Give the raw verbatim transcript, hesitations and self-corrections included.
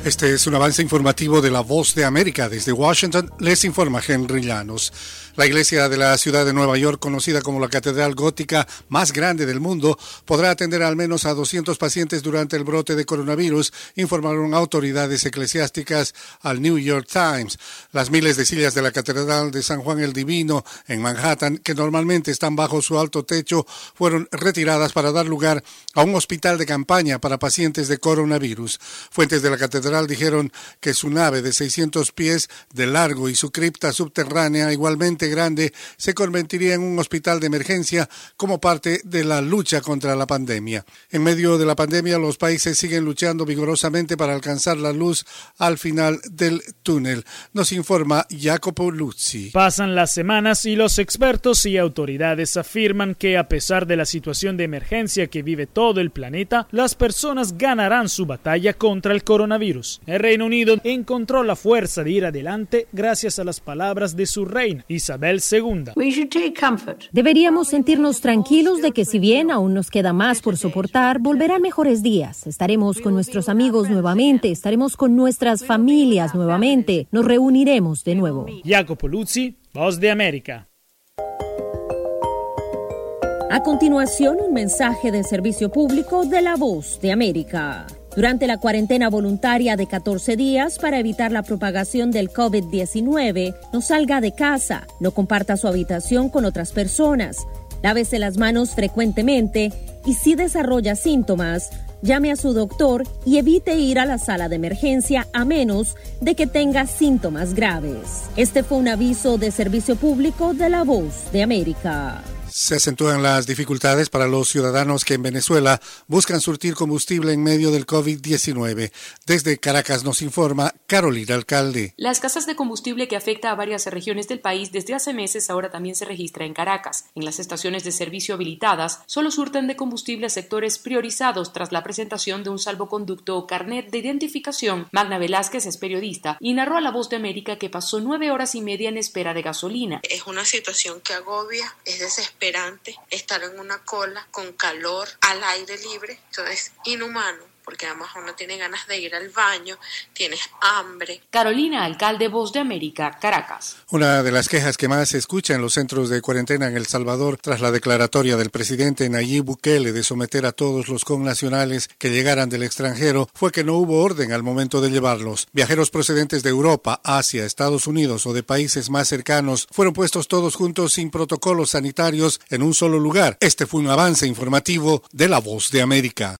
Este es un avance informativo de La Voz de América. Desde Washington les informa Henry Llanos. La iglesia de la ciudad de Nueva York, conocida como la catedral gótica más grande del mundo, podrá atender al menos a doscientos pacientes durante el brote de coronavirus, informaron autoridades eclesiásticas al New York Times. Las miles de sillas de la catedral de San Juan el Divino en Manhattan, que normalmente están bajo su alto techo, fueron retiradas para dar lugar a un hospital de campaña para pacientes de coronavirus. Fuentes de la catedral dijeron que su nave de seiscientos pies de largo y su cripta subterránea igualmente grande se convertiría en un hospital de emergencia como parte de la lucha contra la pandemia. En medio de la pandemia, los países siguen luchando vigorosamente para alcanzar la luz al final del túnel. Nos informa Jacopo Luzzi. Pasan las semanas y los expertos y autoridades afirman que a pesar de la situación de emergencia que vive todo el planeta, las personas ganarán su batalla contra el coronavirus. El Reino Unido encontró la fuerza de ir adelante gracias a las palabras de su reina, Isabel segunda. Deberíamos sentirnos tranquilos de que si bien aún nos queda más por soportar, volverán mejores días. Estaremos con nuestros amigos nuevamente, estaremos con nuestras familias nuevamente, nos reuniremos de nuevo. Jacopo Luzzi, Voz de América. A continuación, un mensaje de servicio público de La Voz de América. Durante la cuarentena voluntaria de catorce días para evitar la propagación del COVID diecinueve, no salga de casa, no comparta su habitación con otras personas, lávese las manos frecuentemente y si desarrolla síntomas, llame a su doctor y evite ir a la sala de emergencia a menos de que tenga síntomas graves. Este fue un aviso de servicio público de La Voz de América. Se acentúan las dificultades para los ciudadanos que en Venezuela buscan surtir combustible en medio del COVID diecinueve. Desde Caracas nos informa Carolina Alcalde. La escasez de combustible que afecta a varias regiones del país desde hace meses ahora también se registra en Caracas. En las estaciones de servicio habilitadas solo surten de combustible a sectores priorizados tras la presentación de un salvoconducto o carnet de identificación. Magna Velázquez es periodista y narró a La Voz de América que pasó nueve horas y media en espera de gasolina. Es una situación que agobia, es desesperante. Estar en una cola con calor al aire libre, eso es inhumano, porque además uno tiene ganas de ir al baño, tienes hambre. Carolina Alcalde, Voz de América, Caracas. Una de las quejas que más se escucha en los centros de cuarentena en El Salvador tras la declaratoria del presidente Nayib Bukele de someter a todos los connacionales que llegaran del extranjero fue que no hubo orden al momento de llevarlos. Viajeros procedentes de Europa, Asia, Estados Unidos o de países más cercanos fueron puestos todos juntos sin protocolos sanitarios en un solo lugar. Este fue un avance informativo de La Voz de América.